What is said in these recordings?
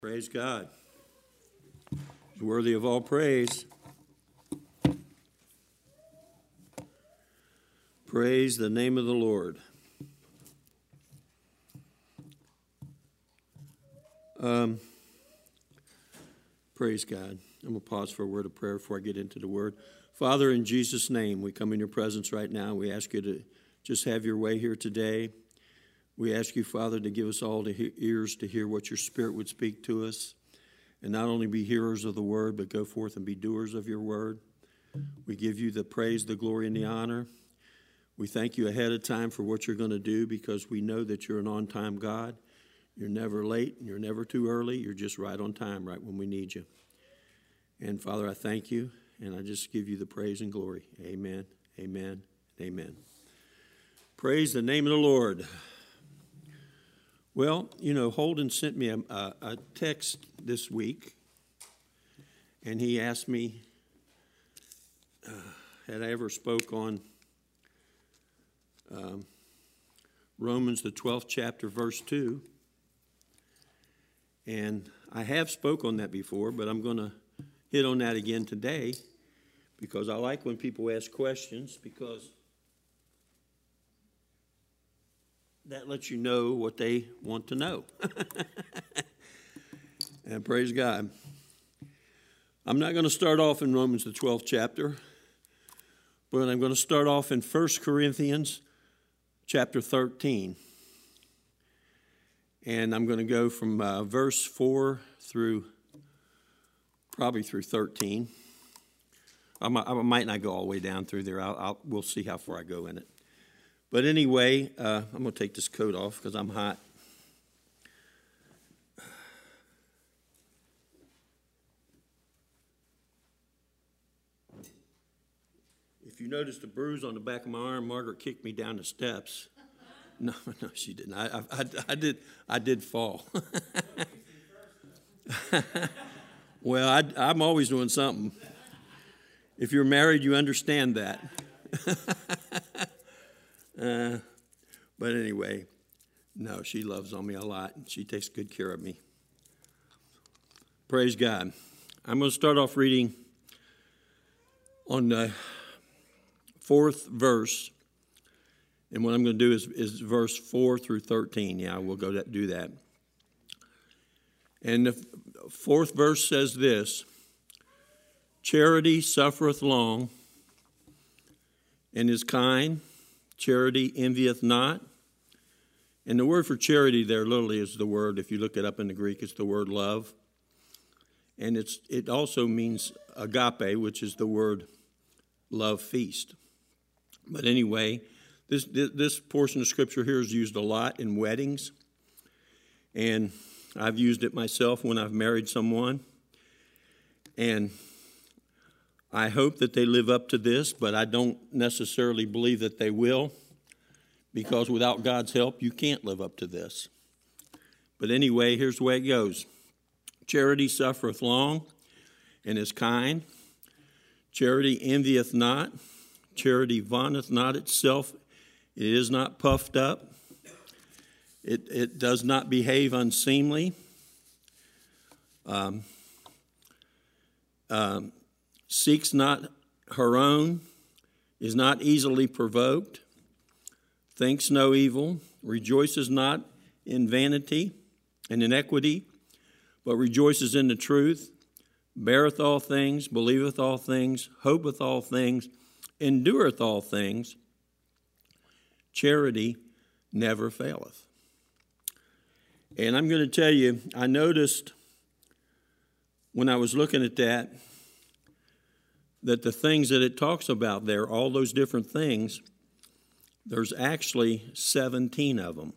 Praise God. He's worthy of all praise. Praise the name of the Lord. Praise God. I'm going to pause for a word of prayer before I get into the word. Father, in Jesus' name, we come in your presence right now. We ask you to just have your way here today. We ask you, Father, to give us all the ears to hear what your Spirit would speak to us, and not only be hearers of the word, but go forth and be doers of your word. We give you the praise, the glory, and the honor. We thank you ahead of time for what you're going to do, because we know that you're an on-time God. You're never late, and you're never too early. You're just right on time, right when we need you. And, Father, I thank you, and I just give you the praise and glory. Amen, amen, amen. Praise the name of the Lord. Well, you know, Holden sent me a text this week, and he asked me, had I ever spoke on Romans, the 12th chapter, verse 2. And I have spoke on that before, but I'm going to hit on that again today, because I like when people ask questions, because that lets you know what they want to know. And praise God. I'm not going to start off in Romans, the 12th chapter, but I'm going to start off in 1 Corinthians chapter 13. And I'm going to go from verse 4 through, probably through 13. I might not go all the way down through there. We'll see how far I go in it. But anyway, I'm going to take this coat off because I'm hot. If you notice the bruise on the back of my arm, Margaret kicked me down the steps. No, she didn't. I did fall. Well, I'm always doing something. If you're married, you understand that. But anyway, no, she loves on me a lot. She takes good care of me. Praise God. I'm going to start off reading on the 4th verse. And what I'm going to do is verse 4 through 13. Yeah, we'll do that. And the 4th verse says this: Charity suffereth long, and is kind. Charity envieth not. And the word for charity there literally is the word, if you look it up in the Greek, it's the word love. And it also means agape, which is the word love feast. But anyway, this portion of Scripture here is used a lot in weddings. And I've used it myself when I've married someone. And I hope that they live up to this, but I don't necessarily believe that they will, because without God's help, you can't live up to this. But anyway, here's the way it goes. Charity suffereth long, and is kind. Charity envieth not. Charity vaunteth not itself. It is not puffed up. It does not behave unseemly. Seeks not her own, is not easily provoked, thinks no evil, rejoices not in vanity and iniquity, but rejoices in the truth, beareth all things, believeth all things, hopeth all things, endureth all things. Charity never faileth. And I'm going to tell you, I noticed when I was looking at that the things that it talks about there, all those different things, there's actually 17 of them.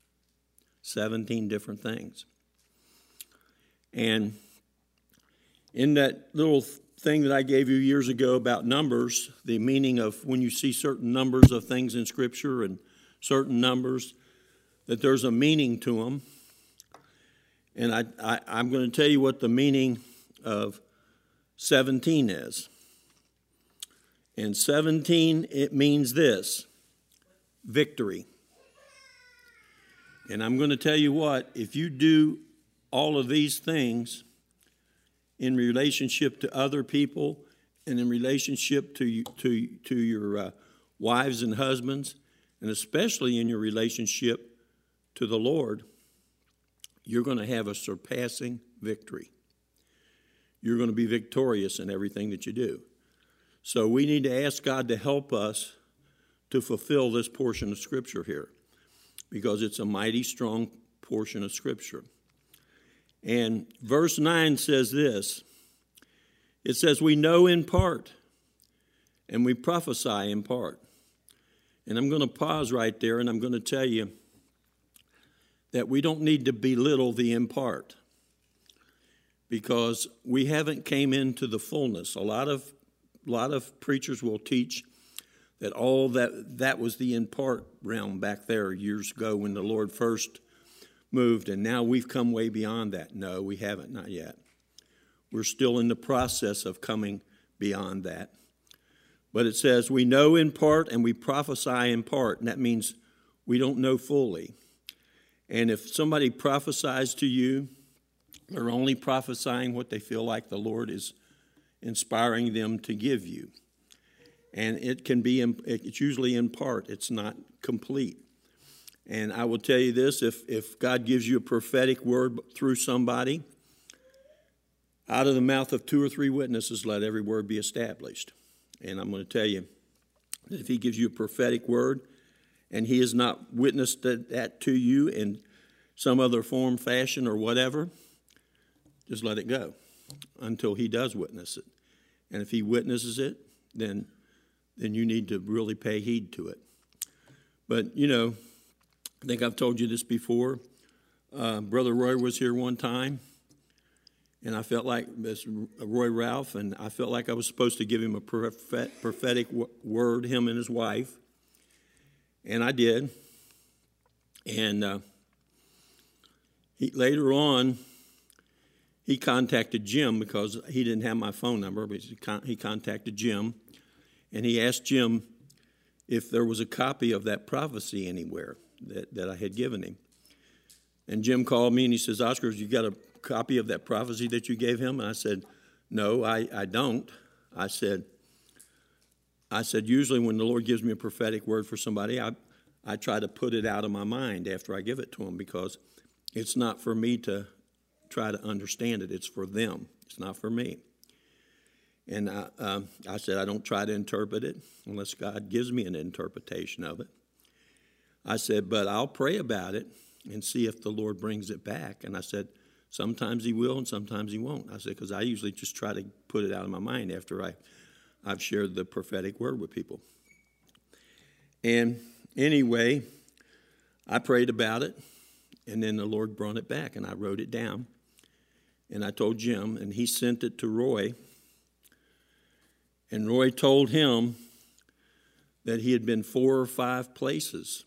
17 different things. And in that little thing that I gave you years ago about numbers, the meaning of when you see certain numbers of things in Scripture and certain numbers, that there's a meaning to them. And I'm going to tell you what the meaning of 17 is. And 17, it means this: victory. And I'm going to tell you what, if you do all of these things in relationship to other people and in relationship to your wives and husbands, and especially in your relationship to the Lord, you're going to have a surpassing victory. You're going to be victorious in everything that you do. So we need to ask God to help us to fulfill this portion of Scripture here, because it's a mighty strong portion of Scripture. And verse 9 says this. It says, we know in part, and we prophesy in part. And I'm going to pause right there, and I'm going to tell you that we don't need to belittle the in part, because we haven't came into the fullness. A lot of preachers will teach that all that was the in part realm back there years ago when the Lord first moved, and now we've come way beyond that. No, we haven't, not yet. We're still in the process of coming beyond that. But it says, we know in part and we prophesy in part, and that means we don't know fully. And if somebody prophesies to you, they're only prophesying what they feel like the Lord is inspiring them to give you. And it's usually in part. It's not complete. And I will tell you this, if God gives you a prophetic word through somebody, out of the mouth of 2 or 3 witnesses, let every word be established. And I'm going to tell you that if he gives you a prophetic word and he has not witnessed that to you in some other form, fashion, or whatever, just let it go until he does witness it. And if he witnesses it, then you need to really pay heed to it. But, I think I've told you this before. Brother Roy was here one time, and I felt like this Roy Ralph, and I felt like I was supposed to give him a prophetic word, him and his wife, and I did. And later on, he contacted Jim because he didn't have my phone number, but he contacted Jim, and he asked Jim if there was a copy of that prophecy anywhere that I had given him. And Jim called me and he says, Oscar, you got a copy of that prophecy that you gave him? And I said, no, I don't. I said, usually when the Lord gives me a prophetic word for somebody, I try to put it out of my mind after I give it to them, because it's not for me to try to understand it. It's for them. It's not for me. And I said, I don't try to interpret it unless God gives me an interpretation of it. I said, but I'll pray about it and see if the Lord brings it back. And I said, sometimes he will and sometimes he won't. I said, because I usually just try to put it out of my mind after I've shared the prophetic word with people. And anyway, I prayed about it, and then the Lord brought it back, and I wrote it down. And I told Jim, and he sent it to Roy. And Roy told him that he had been 4 or 5 places,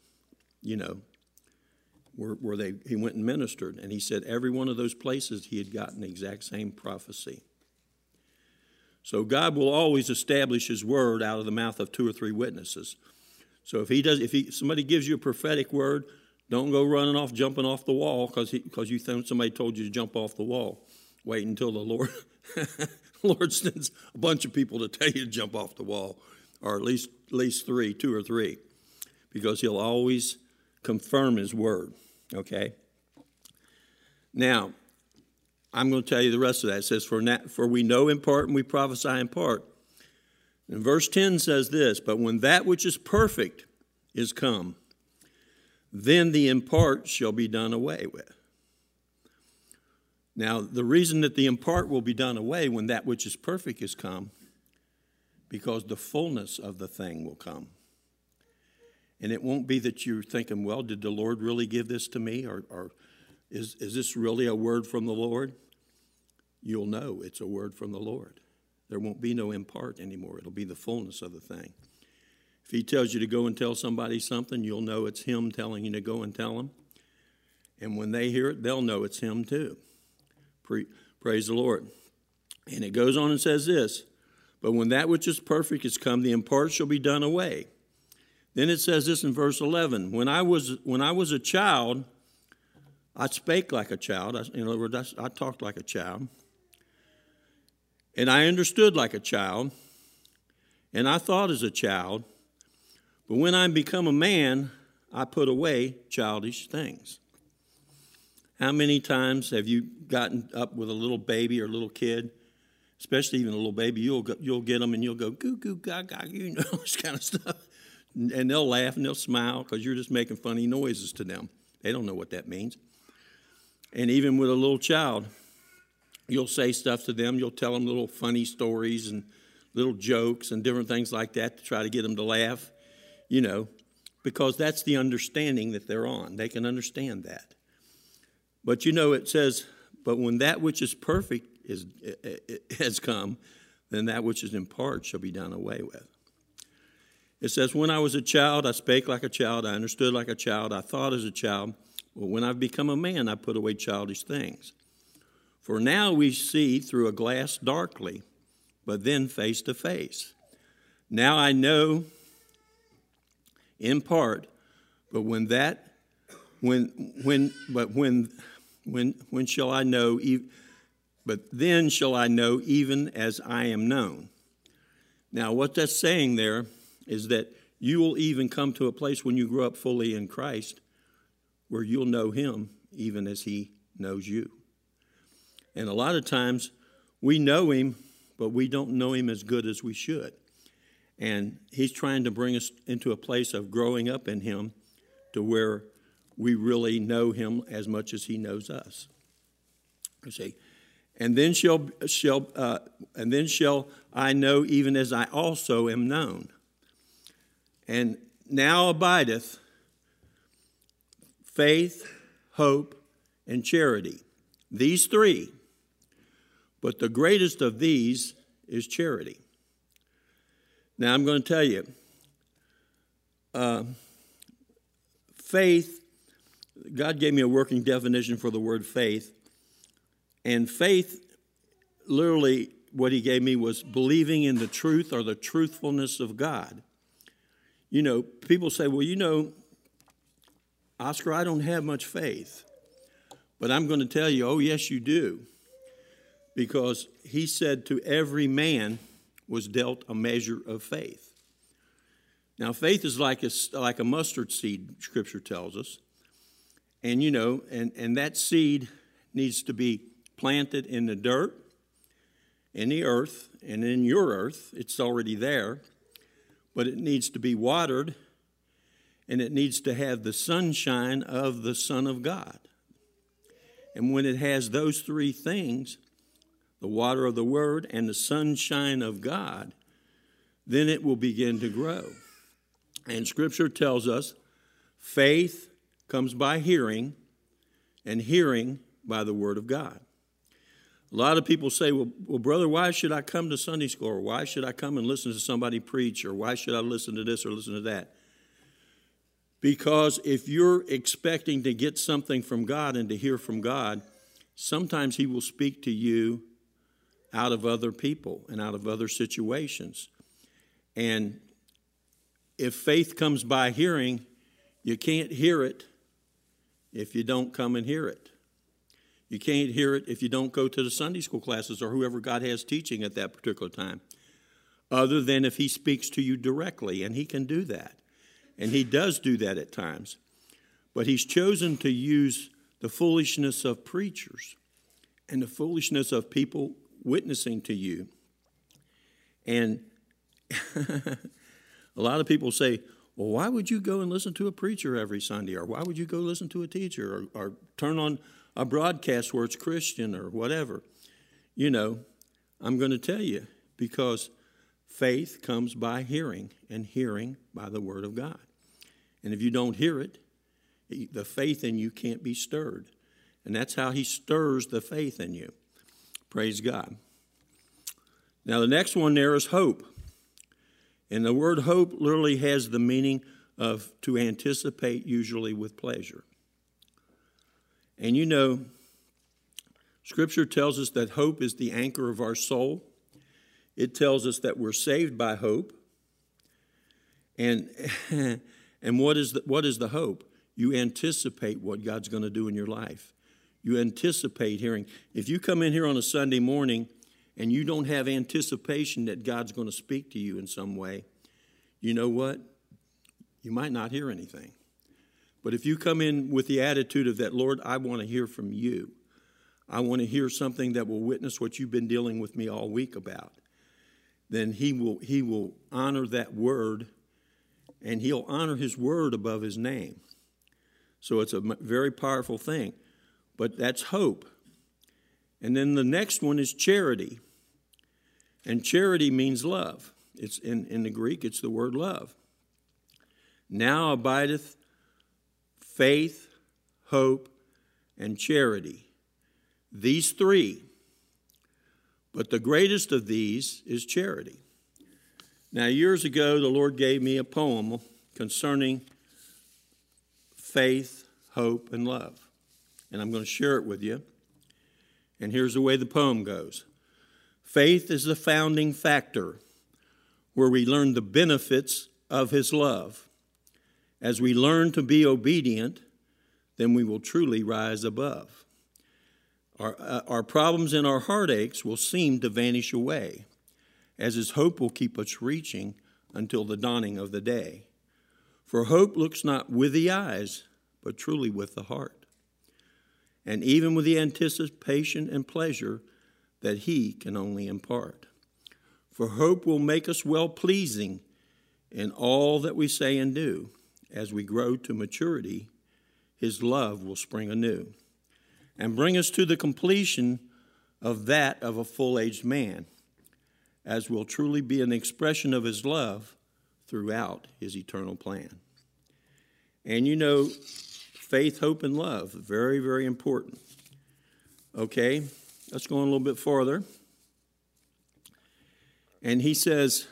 where he went and ministered. And he said every one of those places he had gotten the exact same prophecy. So God will always establish his word out of the mouth of 2 or 3 witnesses. So if somebody gives you a prophetic word, don't go running off, jumping off the wall because you think somebody told you to jump off the wall. Wait until the Lord sends a bunch of people to tell you to jump off the wall, or at least 2 or 3, because he'll always confirm his word, okay? Now, I'm going to tell you the rest of that. It says, for we know in part and we prophesy in part. And verse 10 says this, but when that which is perfect is come, then the in part shall be done away with. Now, the reason that the in part will be done away when that which is perfect is come, because the fullness of the thing will come. And it won't be that you're thinking, well, did the Lord really give this to me? Or is this really a word from the Lord? You'll know it's a word from the Lord. There won't be no in part anymore. It'll be the fullness of the thing. If he tells you to go and tell somebody something, you'll know it's him telling you to go and tell them. And when they hear it, they'll know it's him too. Praise the Lord. And it goes on and says this, but when that which is perfect is come, the in part shall be done away. Then it says this in verse 11, when I was a child, I spake like a child. In other words, I talked like a child. And I understood like a child. And I thought as a child. But when I become a man, I put away childish things. How many times have you gotten up with a little baby or a little kid, especially even a little baby, you'll get them and you'll go, goo, goo, gaga, you know, this kind of stuff. And they'll laugh and they'll smile because you're just making funny noises to them. They don't know what that means. And even with a little child, you'll say stuff to them. You'll tell them little funny stories and little jokes and different things like that to try to get them to laugh, you know, because that's the understanding that they're on. They can understand that. But, you know, it says, but when that which is perfect has come, then that which is in part shall be done away with. It says, when I was a child, I spake like a child, I understood like a child, I thought as a child. But when I've become a man, I put away childish things. For now we see through a glass darkly, but then face to face. Now I know in part, but when shall I know? But then shall I know even as I am known. Now what that's saying there is that you will even come to a place when you grow up fully in Christ where you'll know him even as he knows you. And a lot of times we know him, but we don't know him as good as we should. And he's trying to bring us into a place of growing up in him to where we really know him as much as he knows us. You see, and then shall I know even as I also am known. And now abideth faith, hope, and charity. These three. But the greatest of these is charity. Now I'm going to tell you, faith, God gave me a working definition for the word faith. And faith, literally what he gave me was believing in the truth or the truthfulness of God. You know, people say, well, you know, Oscar, I don't have much faith. But I'm going to tell you, oh, yes, you do. Because he said to every man was dealt a measure of faith. Now, faith is like a mustard seed, Scripture tells us. And, you know, and that seed needs to be planted in the dirt, in the earth, and in your earth. It's already there. But it needs to be watered, and it needs to have the sunshine of the Son of God. And when it has those three things, the water of the Word and the sunshine of God, then it will begin to grow. And Scripture tells us faith comes by hearing, and hearing by the Word of God. A lot of people say, well, brother, why should I come to Sunday school? Or why should I come and listen to somebody preach? Or why should I listen to this or listen to that? Because if you're expecting to get something from God and to hear from God, sometimes he will speak to you out of other people and out of other situations. And if faith comes by hearing, you can't hear it if you don't come and hear it. You can't hear it if you don't go to the Sunday school classes or whoever God has teaching at that particular time, other than if he speaks to you directly, and he can do that. And he does do that at times. But he's chosen to use the foolishness of preachers and the foolishness of people witnessing to you. And a lot of people say, well, why would you go and listen to a preacher every Sunday? Or why would you go listen to a teacher? Or turn on a broadcast where it's Christian or whatever? You know, I'm going to tell you, because faith comes by hearing, and hearing by the Word of God. And if you don't hear it, the faith in you can't be stirred. And that's how he stirs the faith in you. Praise God. Now the next one there is hope. And the word hope literally has the meaning of to anticipate, usually with pleasure. And you know, Scripture tells us that hope is the anchor of our soul. It tells us that we're saved by hope. And what is the hope? You anticipate what God's going to do in your life. You anticipate hearing. If you come in here on a Sunday morning and you don't have anticipation that God's going to speak to you in some way, you know what? You might not hear anything. But if you come in with the attitude of that, Lord, I want to hear from you. I want to hear something that will witness what you've been dealing with me all week about, then he will honor that word, and he'll honor his word above his name. So it's a very powerful thing. But that's hope. And then the next one is charity. And charity means love. It's in the Greek, it's the word love. Now abideth faith, hope, and charity. These three. But the greatest of these is charity. Now, years ago, the Lord gave me a poem concerning faith, hope, and love. And I'm going to share it with you. And here's the way the poem goes. Faith is the founding factor where we learn the benefits of his love. As we learn to be obedient, then we will truly rise above. Our problems and our heartaches will seem to vanish away, as his hope will keep us reaching until the dawning of the day. For hope looks not with the eyes, but truly with the heart, and even with the anticipation and pleasure that he can only impart. For hope will make us well-pleasing in all that we say and do. As we grow to maturity, his love will spring anew and bring us to the completion of that of a full-aged man, as will truly be an expression of his love throughout his eternal plan. And you know, faith, hope, and love, very, very important. Okay, let's go on a little bit farther. And he says,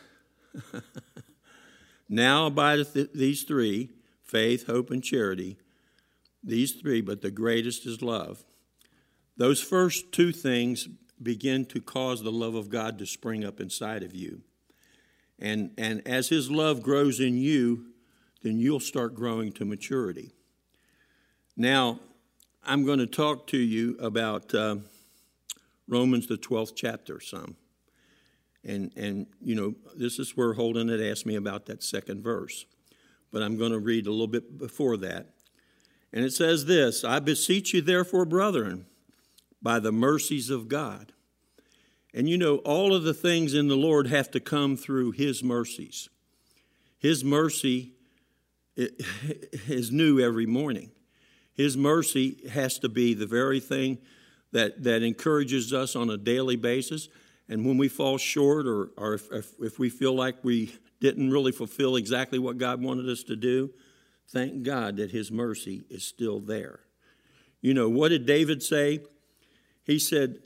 now abideth these three, faith, hope, and charity, these three, but the greatest is love. Those first two things begin to cause the love of God to spring up inside of you. And as his love grows in you, then you'll start growing to maturity. Now, I'm going to talk to you about Romans, the 12th chapter, some. And you know, this is where Holden had asked me about that second verse. But I'm going to read a little bit before that. And it says this, I beseech you therefore, brethren, by the mercies of God. And you know, all of the things in the Lord have to come through his mercies. His mercy is new every morning. His mercy has to be the very thing that encourages us on a daily basis. And when we fall short or if we feel like we didn't really fulfill exactly what God wanted us to do, thank God that his mercy is still there. You know, what did David say? He said,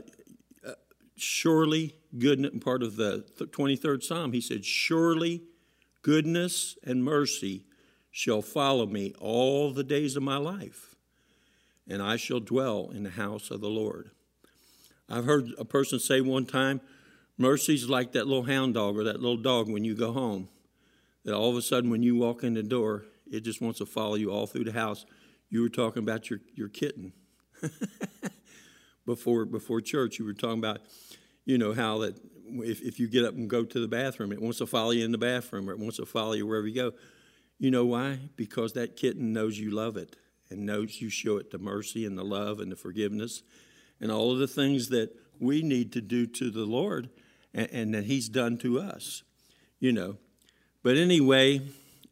surely goodness, part of the 23rd Psalm, he said, surely goodness and mercy shall follow me all the days of my life, and I shall dwell in the house of the Lord. I've heard a person say one time, mercy's like that little hound dog or that little dog when you go home, that all of a sudden when you walk in the door, it just wants to follow you all through the house. You were talking about your kitten. Before church, you were talking about, you know, how that if you get up and go to the bathroom, it wants to follow you in the bathroom or it wants to follow you wherever you go. You know why? Because that kitten knows you love it and knows you show it the mercy and the love and the forgiveness and all of the things that we need to do to the Lord and that he's done to us, you know. But anyway,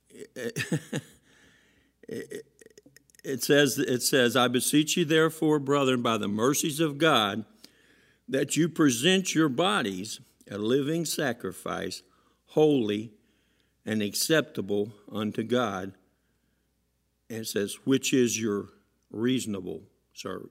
it says, I beseech you therefore, brethren, by the mercies of God, that you present your bodies a living sacrifice, holy and acceptable unto God. And it says, which is your reasonable service.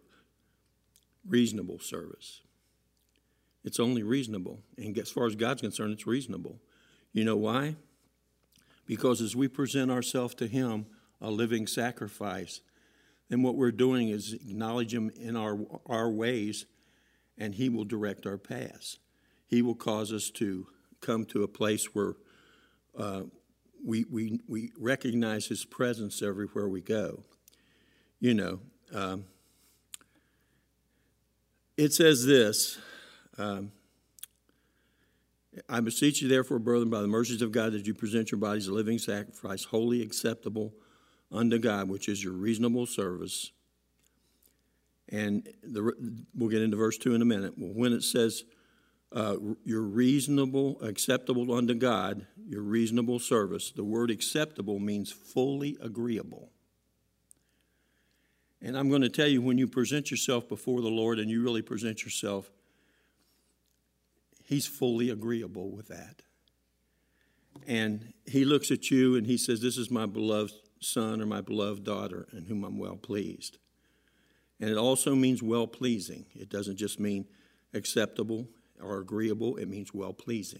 It's only reasonable. And as far as God's concerned, it's reasonable. You know why? Because as we present ourselves to him, a living sacrifice, then what we're doing is acknowledge him in our ways, and he will direct our paths. He will cause us to come to a place where we recognize his presence everywhere we go. You know, it says this, I beseech you therefore, brethren, by the mercies of God, that you present your bodies a living sacrifice, wholly acceptable unto God, which is your reasonable service. And we'll get into verse 2 in a minute. Well, when it says your reasonable, acceptable unto God, your reasonable service, the word acceptable means fully agreeable. And I'm going to tell you, when you present yourself before the Lord and you really present yourself, he's fully agreeable with that. And he looks at you and he says, this is my beloved son or my beloved daughter in whom I'm well pleased. And it also means well-pleasing. It doesn't just mean acceptable or agreeable. It means well-pleasing.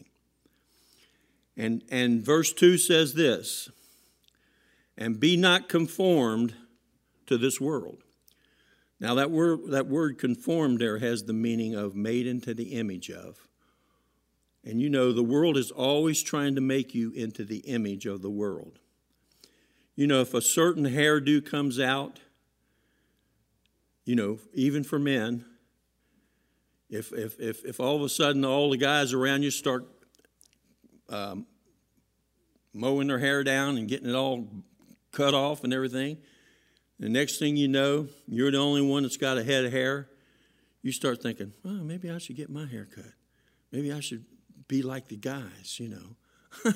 And verse 2 says this, and be not conformed to this world. Now that word conformed there has the meaning of made into the image of. And you know, the world is always trying to make you into the image of the world. You know, if a certain hairdo comes out, you know, even for men, if all of a sudden all the guys around you start mowing their hair down and getting it all cut off and everything, the next thing you know, you're the only one that's got a head of hair, you start thinking, well, maybe I should get my hair cut. Maybe I should be like the guys, you know.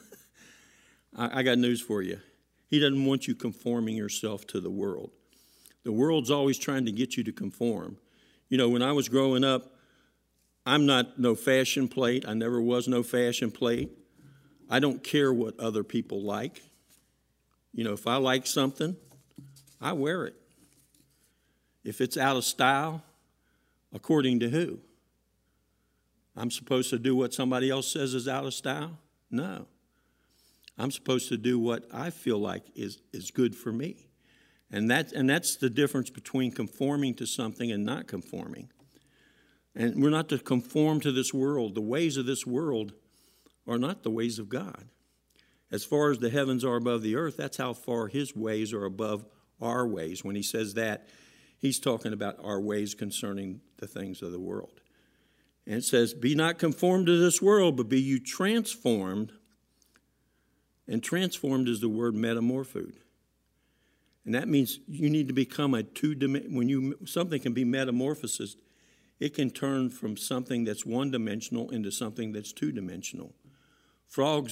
I got news for you. He doesn't want you conforming yourself to the world. The world's always trying to get you to conform. You know, when I was growing up, I'm not no fashion plate. I never was no fashion plate. I don't care what other people like. You know, if I like something, I wear it. If it's out of style, according to who? I'm supposed to do what somebody else says is out of style? No. I'm supposed to do what I feel like is good for me. And that's the difference between conforming to something and not conforming. And we're not to conform to this world. The ways of this world are not the ways of God. As far as the heavens are above the earth, that's how far his ways are above our ways. When he says that, he's talking about our ways concerning the things of the world. And it says, be not conformed to this world, but be you transformed. And transformed is the word metamorphosed. And that means you need to become a two-dimensional. Something can be metamorphosed, it can turn from something that's one-dimensional into something that's two-dimensional. Frogs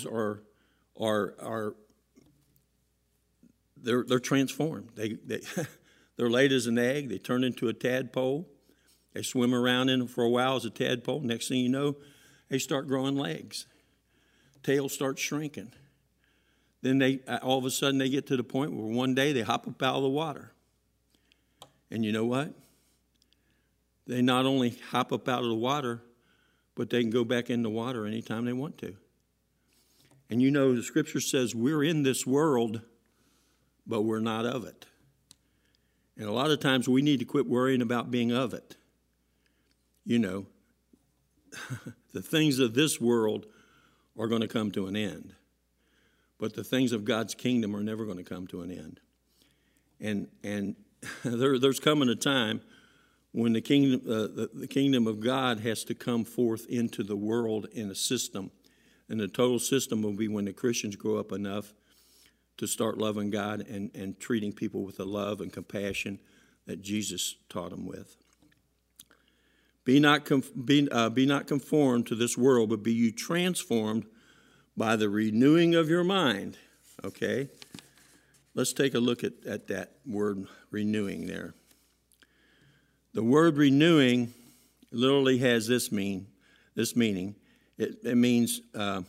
they're transformed. They're laid as an egg. They turn into a tadpole. They swim around in it for a while as a tadpole. Next thing you know, they start growing legs. Tail starts shrinking. Then all of a sudden they get to the point where one day they hop up out of the water. And you know what? They not only hop up out of the water, but they can go back in the water anytime they want to. And you know, the scripture says we're in this world, but we're not of it. And a lot of times we need to quit worrying about being of it. You know, the things of this world are going to come to an end. But the things of God's kingdom are never going to come to an end. And there's coming a time when the kingdom of God has to come forth into the world in a system. And the total system will be when the Christians grow up enough to start loving God and treating people with the love and compassion that Jesus taught them with. Be not conformed to this world, but be you transformed by the renewing of your mind. Okay? Let's take a look at that word renewing there. The word renewing literally has this meaning. It means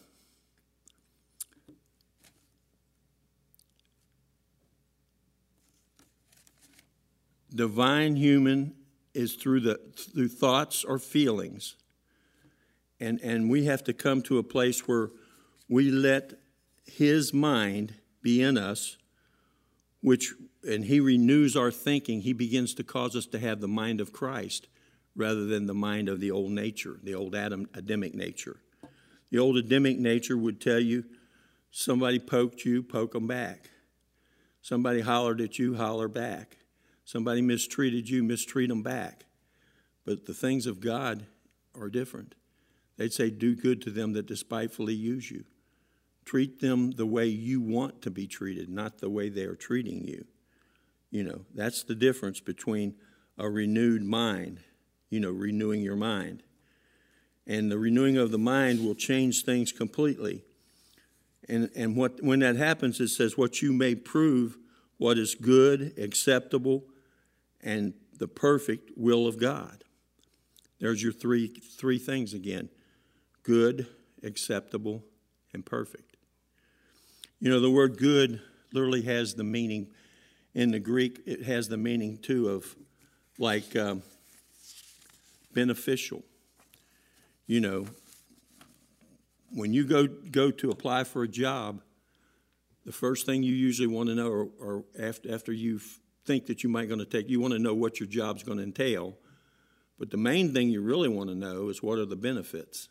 divine human is through thoughts or feelings. And we have to come to a place where we let his mind be in us, and he renews our thinking. He begins to cause us to have the mind of Christ rather than the mind of the old nature, the old Adamic nature. The old Adamic nature would tell you Somebody poked you, poke them back. Somebody hollered at you, holler back. Somebody mistreated you, mistreat them back. But the things of God are different. They'd say, do good to them that despitefully use you. Treat them the way you want to be treated, not the way they are treating you. You know, that's the difference between a renewed mind, renewing your mind. And the renewing of the mind will change things completely. And when that happens, it says, what you may prove what is good, acceptable, and the perfect will of God. There's your three things again. Good, acceptable, and perfect. You know, the word good literally has the meaning, in the Greek, it has the meaning too of like beneficial. You know, when you go to apply for a job, the first thing you usually want to know, or after you think that you might going to take, you want to know what your job's going to entail. But the main thing you really want to know is, what are the benefits?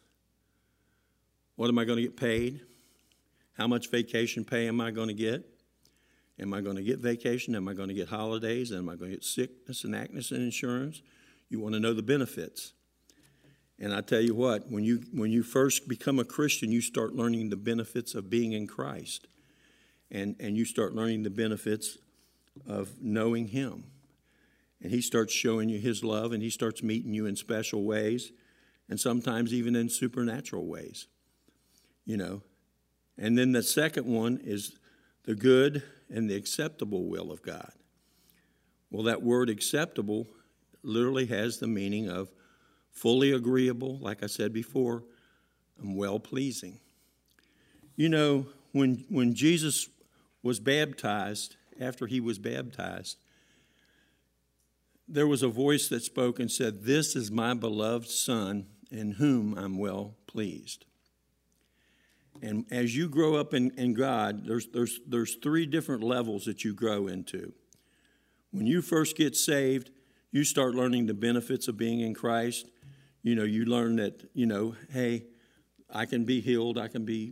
What am I going to get paid? How much vacation pay am I going to get? Am I going to get vacation? Am I going to get holidays? Am I going to get sickness and accident insurance? You want to know the benefits. And I tell you what, when you first become a Christian, you start learning the benefits of being in Christ. And you start learning the benefits of knowing Him. And He starts showing you His love, and He starts meeting you in special ways, and sometimes even in supernatural ways. You know. And then the second one is the good and the acceptable will of God. Well, that word acceptable literally has the meaning of fully agreeable, like I said before, and well-pleasing. You know, when Jesus was baptized, after He was baptized, there was a voice that spoke and said, "This is my beloved Son, in whom I'm well pleased." And as you grow up in God, there's three different levels that you grow into. When you first get saved, you start learning the benefits of being in Christ. You know, you learn that, hey, I can be healed. I can be,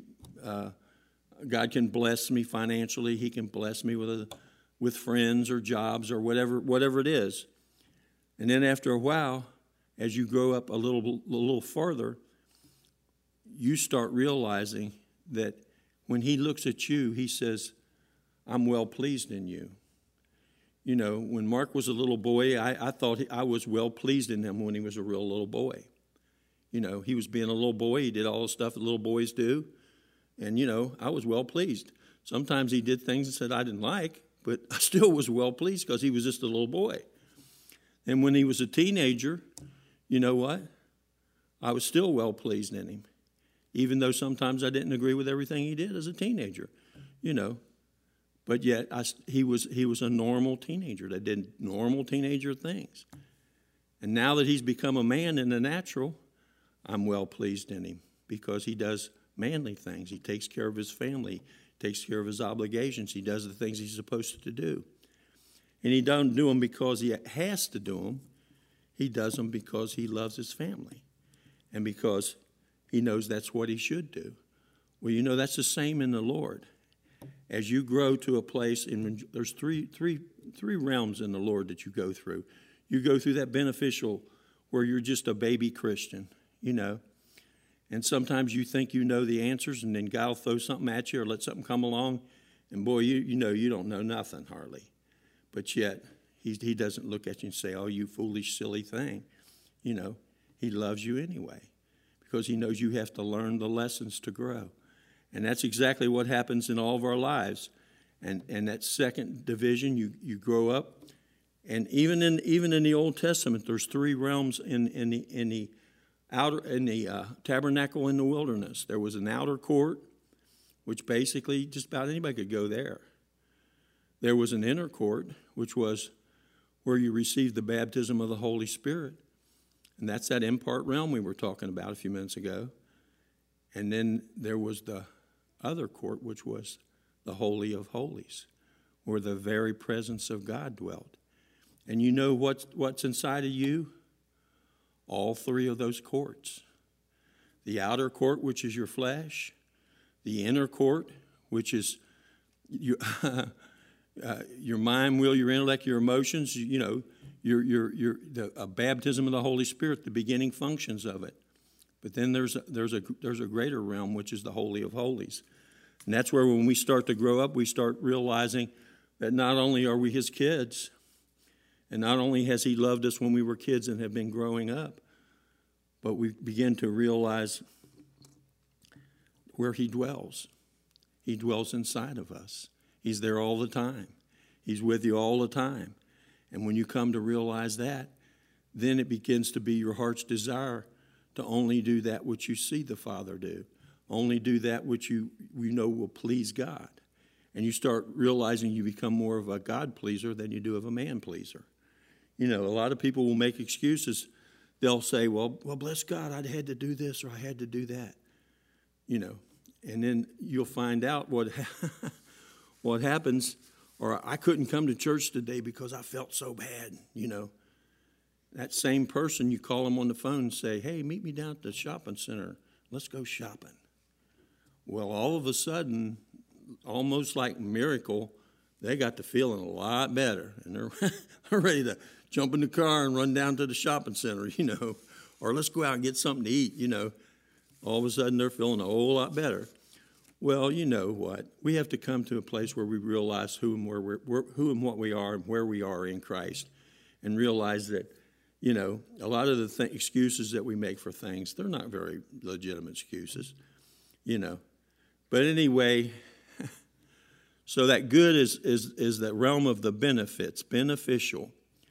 God can bless me financially. He can bless me with friends or jobs or whatever it is. And then after a while, as you grow up a little further, you start realizing that when He looks at you, He says, I'm well pleased in you. You know, when Mark was a little boy, I thought I was well pleased in him when he was a real little boy. You know, he was being a little boy. He did all the stuff that little boys do. And, I was well pleased. Sometimes he did things and said I didn't like, but I still was well pleased because he was just a little boy. And when he was a teenager, you know what? I was still well pleased in him, even though sometimes I didn't agree with everything he did as a teenager, But yet he was a normal teenager that did normal teenager things. And now that he's become a man in the natural, I'm well pleased in him because he does manly things. He takes care of his family, takes care of his obligations. He does the things he's supposed to do. And he doesn't do them because he has to do them. He does them because he loves his family and because he knows that's what he should do. Well, that's the same in the Lord. As you grow to a place, there's three realms in the Lord that you go through. You go through that beneficial where you're just a baby Christian, And sometimes you think you know the answers, and then God will throw something at you or let something come along, and boy, you don't know nothing hardly. But yet, he doesn't look at you and say, oh, you foolish, silly thing. He loves you anyway because he knows you have to learn the lessons to grow. And that's exactly what happens in all of our lives. And that second division, you grow up. And even in the Old Testament, there's three realms in the tabernacle in the wilderness. There was an outer court, which basically just about anybody could go there. There was an inner court, which was where you received the baptism of the Holy Spirit. And that's that impart realm we were talking about a few minutes ago. And then there was the other court, which was the Holy of Holies, where the very presence of God dwelt. And you know what's inside of you? All three of those courts. The outer court, which is your flesh. The inner court, which is your mind, will, your intellect, your emotions, a baptism of the Holy Spirit, the beginning functions of it. But then there's a greater realm, which is the Holy of Holies. And that's where when we start to grow up, we start realizing that not only are we his kids, and not only has he loved us when we were kids and have been growing up, but we begin to realize where he dwells. He dwells inside of us. He's there all the time. He's with you all the time. And when you come to realize that, then it begins to be your heart's desire to only do that which you see the Father do. Only do that which you know will please God. And you start realizing you become more of a God pleaser than you do of a man pleaser. A lot of people will make excuses. They'll say, well, bless God, I had to do this or I had to do that. And then you'll find out what happens, or I couldn't come to church today because I felt so bad, That same person, you call them on the phone and say, hey, meet me down at the shopping center. Let's go shopping. Well, all of a sudden, almost like miracle, they got to feeling a lot better. And they're ready to jump in the car and run down to the shopping center, Or let's go out and get something to eat, All of a sudden, they're feeling a whole lot better. Well, you know what? We have to come to a place where we realize who and what we are and where we are in Christ. And realize that, a lot of the excuses that we make for things, they're not very legitimate excuses, But anyway, so that good is the realm of the benefits, beneficial.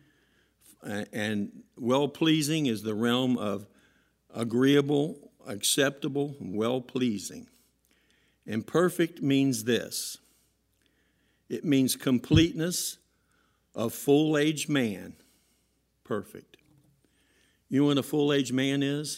And well-pleasing is the realm of agreeable, acceptable, well-pleasing. And perfect means this. It means completeness of full-age man. Perfect. You know what a full-age man is?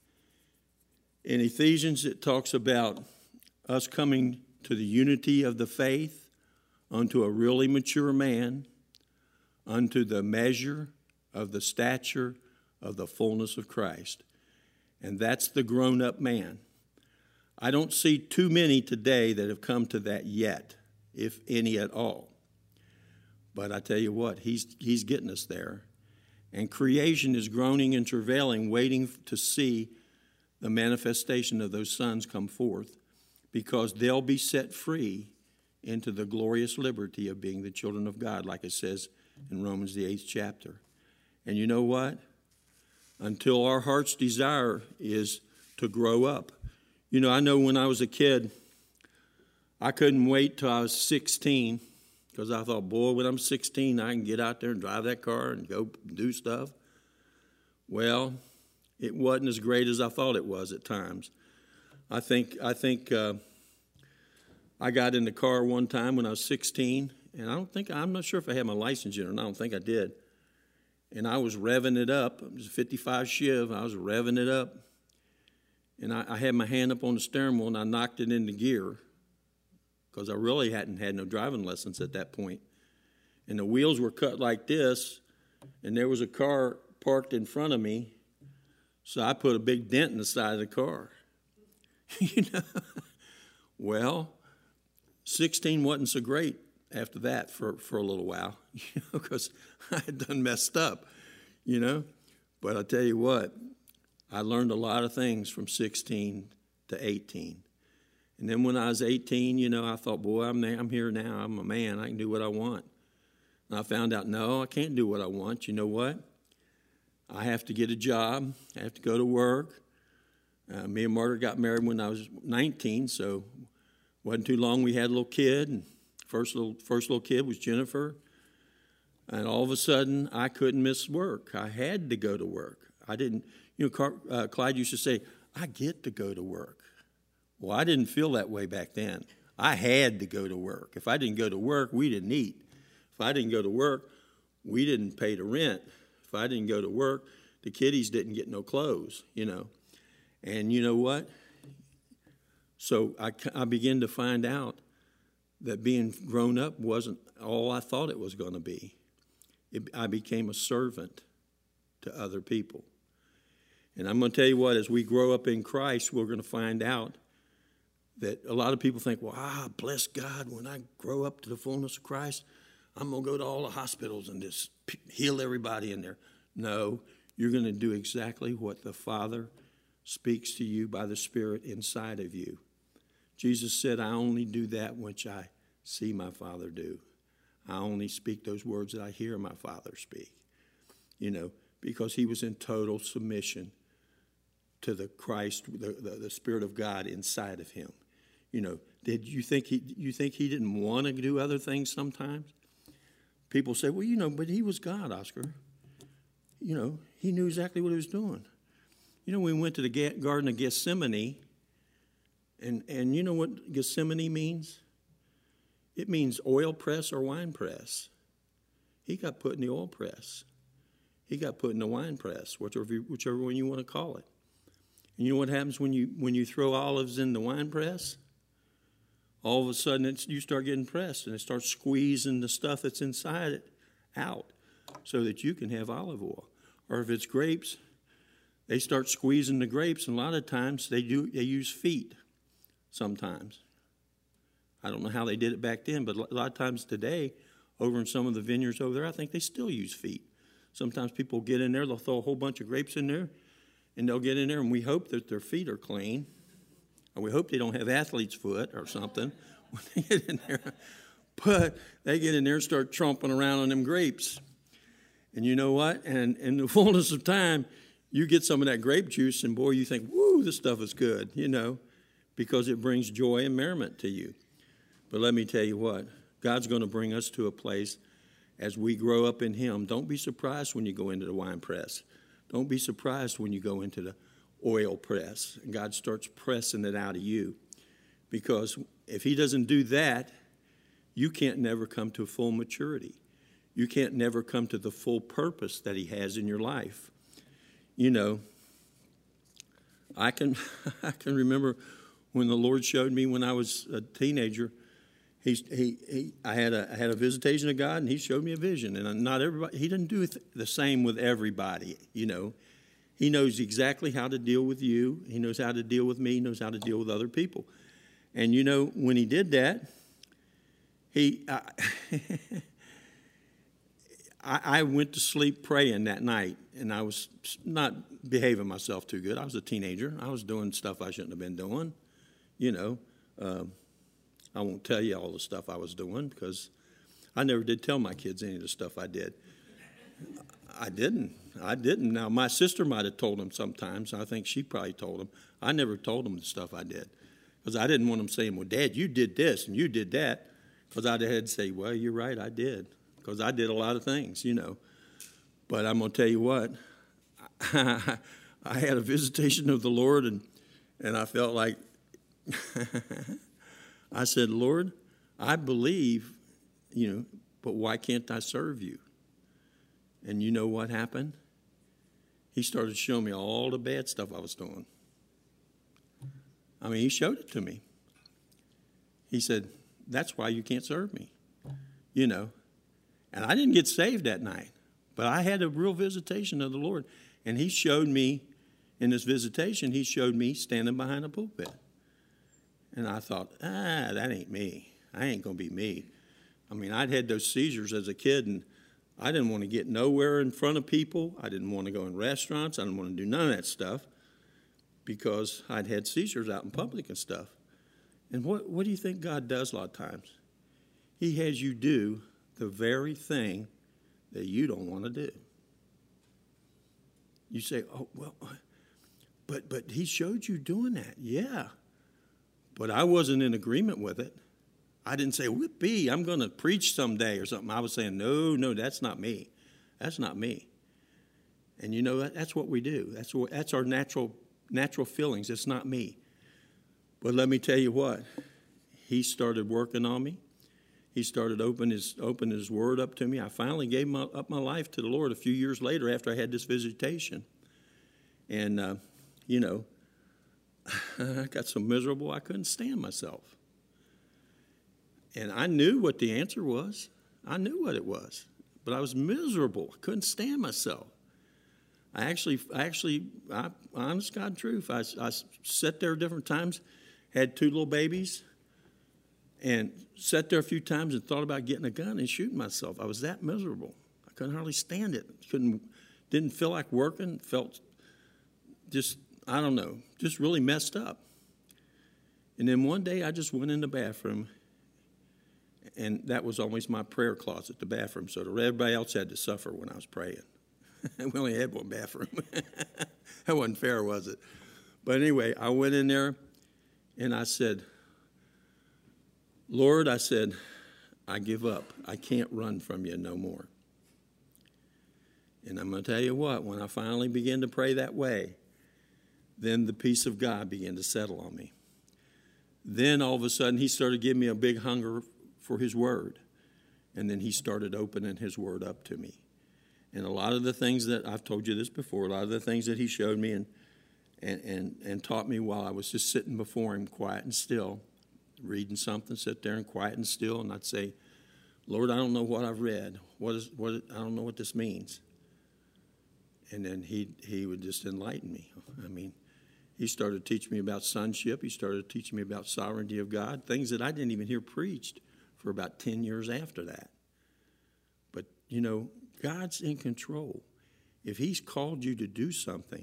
In Ephesians, it talks about us coming to the unity of the faith, unto a really mature man, unto the measure of the stature of the fullness of Christ. And that's the grown-up man. I don't see too many today that have come to that yet, if any at all. But I tell you what, he's getting us there. And creation is groaning and travailing, waiting to see the manifestation of those sons come forth, because they'll be set free into the glorious liberty of being the children of God, like it says in Romans the 8th chapter. And you know what? Until our heart's desire is to grow up. I know when I was a kid, I couldn't wait till I was 16, because I thought, boy, when I'm 16, I can get out there and drive that car and go do stuff. Well, it wasn't as great as I thought it was at times. I think I got in the car one time when I was 16, and I'm not sure if I had my license yet or not. I don't think I did. And I was revving it up. It was a 55 Chev. I was revving it up. And I had my hand up on the steering wheel, and I knocked it into gear, because I really hadn't had no driving lessons at that point. And the wheels were cut like this, and there was a car parked in front of me, so I put a big dent in the side of the car. Well, 16 wasn't so great after that for a little while, because I had done messed up, But I tell you what, I learned a lot of things from 16 to 18. And then when I was 18, I thought, boy, I'm here now. I'm a man. I can do what I want. And I found out, no, I can't do what I want. You know what? I have to get a job. I have to go to work. Me and Margaret got married when I was 19, so it wasn't too long we had a little kid. And first little kid was Jennifer. And all of a sudden, I couldn't miss work. I had to go to work. I didn't, Clyde used to say, I get to go to work. Well, I didn't feel that way back then. I had to go to work. If I didn't go to work, we didn't eat. If I didn't go to work, we didn't pay the rent. If I didn't go to work, the kiddies didn't get no clothes, And you know what? So I began to find out that being grown up wasn't all I thought it was going to be. I became a servant to other people. And I'm going to tell you what, as we grow up in Christ, we're going to find out that a lot of people think, well, bless God, when I grow up to the fullness of Christ, I'm going to go to all the hospitals and just heal everybody in there. No, you're going to do exactly what the Father speaks to you by the Spirit inside of you. Jesus said, I only do that which I see my Father do. I only speak those words that I hear my Father speak. Because he was in total submission to the Christ, the Spirit of God inside of him. Did you think he didn't want to do other things sometimes? People say, well, but he was God, Oscar. He knew exactly what he was doing. We went to the Garden of Gethsemane, and you know what Gethsemane means? It means oil press or wine press. He got put in the oil press. He got put in the wine press, whichever one you want to call it. And you know what happens when you throw olives in the wine press? All of a sudden you start getting pressed, and it starts squeezing the stuff that's inside it out so that you can have olive oil. Or if it's grapes, they start squeezing the grapes, and a lot of times they use feet sometimes. I don't know how they did it back then, but a lot of times today, over in some of the vineyards over there, I think they still use feet. Sometimes people get in there, they'll throw a whole bunch of grapes in there, and they'll get in there, and we hope that their feet are clean, or we hope they don't have athlete's foot or something when they get in there. But they get in there and start tromping around on them grapes. And you know what? And in the fullness of time, you get some of that grape juice, and boy, you think, woo, this stuff is good, because it brings joy and merriment to you. But let me tell you what, God's going to bring us to a place as we grow up in him. Don't be surprised when you go into the wine press. Don't be surprised when you go into the oil press and God starts pressing it out of you. Because if he doesn't do that, you can't never come to full maturity. You can't never come to the full purpose that he has in your life. I can remember when the Lord showed me when I was a teenager. I had a visitation of God, and he showed me a vision. And not everybody, he didn't do the same with everybody, He knows exactly how to deal with you. He knows how to deal with me. He knows how to deal with other people. And, when he did that, I went to sleep praying that night, and I was not behaving myself too good. I was a teenager. I was doing stuff I shouldn't have been doing, I won't tell you all the stuff I was doing because I never did tell my kids any of the stuff I did. I didn't. Now, my sister might have told them sometimes. I think she probably told them. I never told them the stuff I did because I didn't want them saying, well, Dad, you did this and you did that. Because I'd had to say, well, you're right, I did. Because I did a lot of things, But I'm going to tell you what. I had a visitation of the Lord, and I felt like I said, Lord, I believe, but why can't I serve you? And you know what happened? He started showing me all the bad stuff I was doing. He showed it to me. He said, that's why you can't serve me, And I didn't get saved that night, but I had a real visitation of the Lord. And he showed me, in this visitation, he showed me standing behind a pulpit. And I thought, that ain't me. I ain't going to be me. I'd had those seizures as a kid, and I didn't want to get nowhere in front of people. I didn't want to go in restaurants. I didn't want to do none of that stuff because I'd had seizures out in public and stuff. And what do you think God does a lot of times? He has you do the very thing that you don't want to do. You say, oh, well, but he showed you doing that. Yeah. But I wasn't in agreement with it. I didn't say, whippee, I'm going to preach someday or something. I was saying, no, that's not me. That's not me. And that's what we do. That's our natural feelings. It's not me. But let me tell you what. He started working on me. He started opening his word up to me. I finally gave up my life to the Lord a few years later after I had this visitation. And, I got so miserable I couldn't stand myself. And I knew what the answer was. I knew what it was. But I was miserable. I couldn't stand myself. I honest God truth, I sat there different times, had 2 little babies, and sat there a few times and thought about getting a gun and shooting myself. I was that miserable. I couldn't hardly stand it. Didn't feel like working. Felt just, I don't know, just really messed up. And then one day I just went in the bathroom, and that was always my prayer closet, the bathroom. So everybody else had to suffer when I was praying. We only had one bathroom. That wasn't fair, was it? But anyway, I went in there, and I said, Lord, I said, I give up. I can't run from you no more. And I'm going to tell you what, when I finally began to pray that way, then the peace of God began to settle on me. Then all of a sudden, he started giving me a big hunger for his word. And then he started opening his word up to me. And a lot of the things that, I've told you this before, a lot of the things that he showed me and taught me while I was just sitting before him quiet and still, reading something, sit there and quiet and still, and I'd say, Lord, I don't know what I've read. I don't know what this means. And then he would just enlighten me. I mean, he started teaching me about sonship. He started teaching me about sovereignty of God, things that I didn't even hear preached for about 10 years after that. But, you know, God's in control. If he's called you to do something,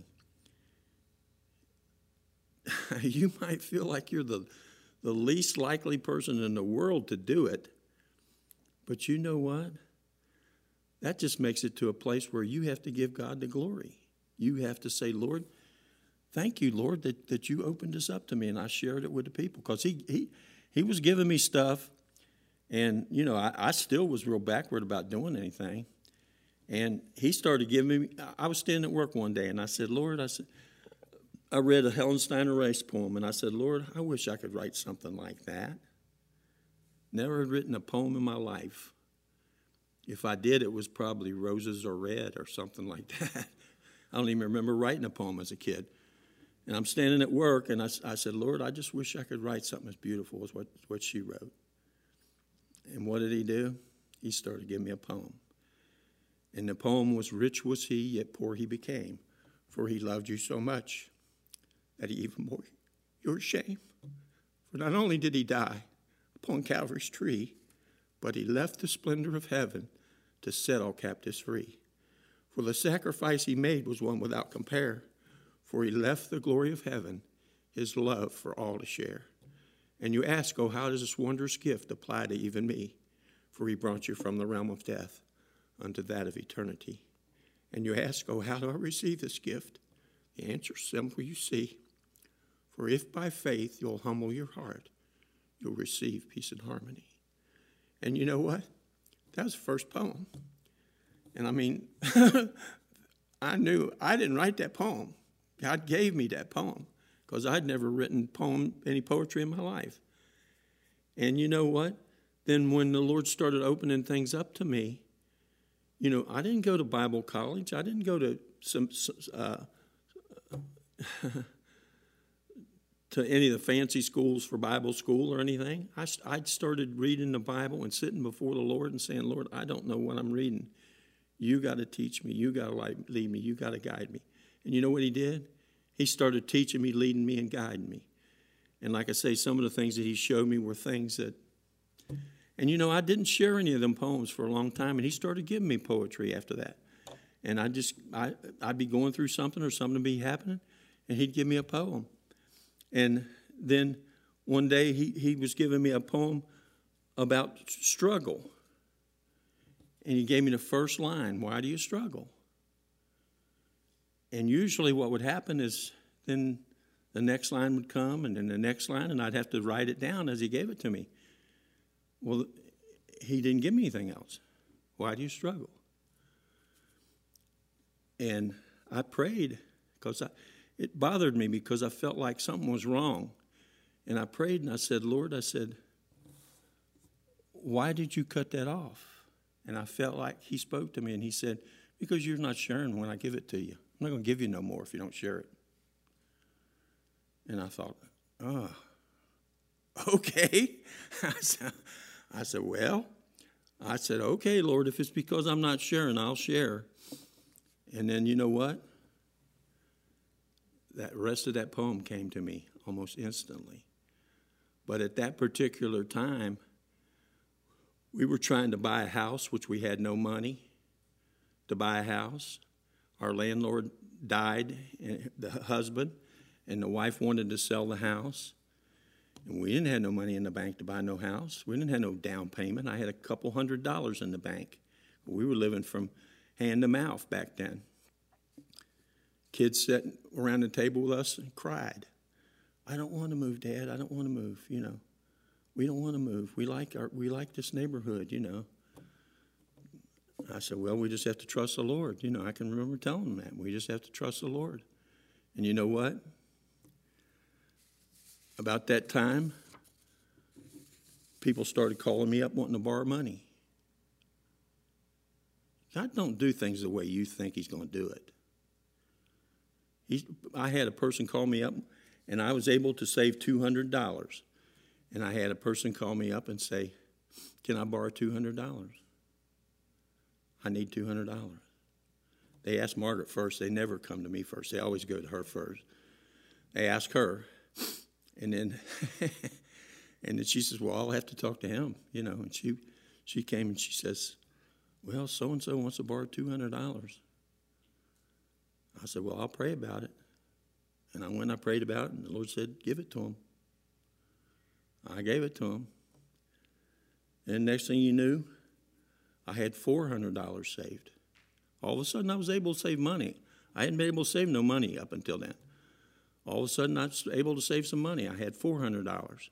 you might feel like you're the least likely person in the world to do it. But you know what? That just makes it to a place where you have to give God the glory. You have to say, Lord, thank you, Lord, that you opened this up to me, and I shared it with the people. Because he was giving me stuff, and, you know, I still was real backward about doing anything. And he started giving me, I was standing at work one day, and I said, Lord, I read a Helen Steiner Rice poem, and I said, Lord, I wish I could write something like that. Never had written a poem in my life. If I did, it was probably Roses Are Red or something like that. I don't even remember writing a poem as a kid. And I'm standing at work, and I said, Lord, I just wish I could write something as beautiful as what she wrote. And what did he do? He started giving me a poem. And the poem was, Rich was he, yet poor he became, for he loved you so much that he even bore your shame. For not only did he die upon Calvary's tree, but he left the splendor of heaven to set all captives free. For the sacrifice he made was one without compare, for he left the glory of heaven, his love for all to share. And you ask, oh, how does this wondrous gift apply to even me? For he brought you from the realm of death unto that of eternity. And you ask, oh, how do I receive this gift? The answer is simple, you see. For if by faith you'll humble your heart, you'll receive peace and harmony. And you know what? That was the first poem. And I mean, I knew I didn't write that poem. God gave me that poem because I'd never written any poetry in my life. And you know what? Then when the Lord started opening things up to me, you know, I didn't go to Bible college. I didn't go to to any of the fancy schools for Bible school or anything. I started reading the Bible and sitting before the Lord and saying, Lord, I don't know what I'm reading. You got to teach me. You got to lead me. You got to guide me. And you know what he did? He started teaching me, leading me, and guiding me. And like I say, some of the things that he showed me were things that, and you know, I didn't share any of them poems for a long time, and he started giving me poetry after that. And I'd be going through something or something would be happening, and he'd give me a poem. And then one day he was giving me a poem about struggle. And he gave me the first line, why do you struggle? And usually what would happen is then the next line would come and then the next line, and I'd have to write it down as he gave it to me. Well, he didn't give me anything else. Why do you struggle? And I prayed because it bothered me because I felt like something was wrong. And I prayed and I said, Lord, I said, why did you cut that off? And I felt like he spoke to me and he said, because you're not sharing when I give it to you. I'm not going to give you no more if you don't share it. And I thought, oh, okay. I said, well, I said, okay, Lord, if it's because I'm not sharing, I'll share. And then you know what? That rest of that poem came to me almost instantly. But at that particular time, we were trying to buy a house, which we had no money to buy a house. Our landlord died, the husband, and the wife wanted to sell the house. And we didn't have no money in the bank to buy no house. We didn't have no down payment. I had a couple $100 in the bank. We were living from hand to mouth back then. Kids sat around the table with us and cried. I don't want to move, Dad. I don't want to move, you know. We don't want to move. We like this neighborhood, you know. I said, well, we just have to trust the Lord. You know, I can remember telling them that. We just have to trust the Lord. And you know what? About that time, people started calling me up wanting to borrow money. God don't do things the way you think he's going to do it. I had a person call me up, and I was able to save $200. And I had a person call me up and say, can I borrow $200? I need $200. They asked Margaret first. They never come to me first. They always go to her first. They ask her, and then she says, well, I'll have to talk to him, you know. And she came and she says, well, so-and-so wants to borrow $200. I said, well, I'll pray about it. And I went and I prayed about it, and the Lord said, give it to him. I gave it to him. And next thing you knew, I had $400 saved. All of a sudden, I was able to save money. I hadn't been able to save no money up until then. All of a sudden, I was able to save some money. I had $400.